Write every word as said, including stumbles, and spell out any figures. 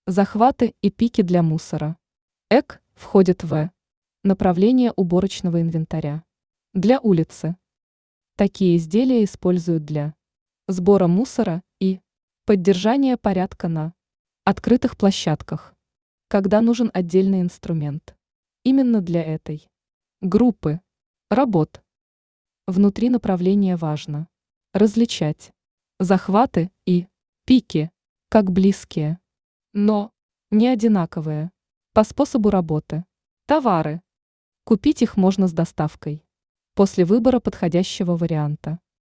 Захваты и пики для мусора. Эк входит в направление уборочного инвентаря. Для улицы. Такие изделия используют для сбора мусора и поддержания порядка на открытых площадках, когда нужен отдельный инструмент. Именно для этой группы работ. Внутри направления важно различать захваты и пики как близкие, но не одинаковые по способу работы. Товары. Купить их можно с доставкой после выбора подходящего варианта.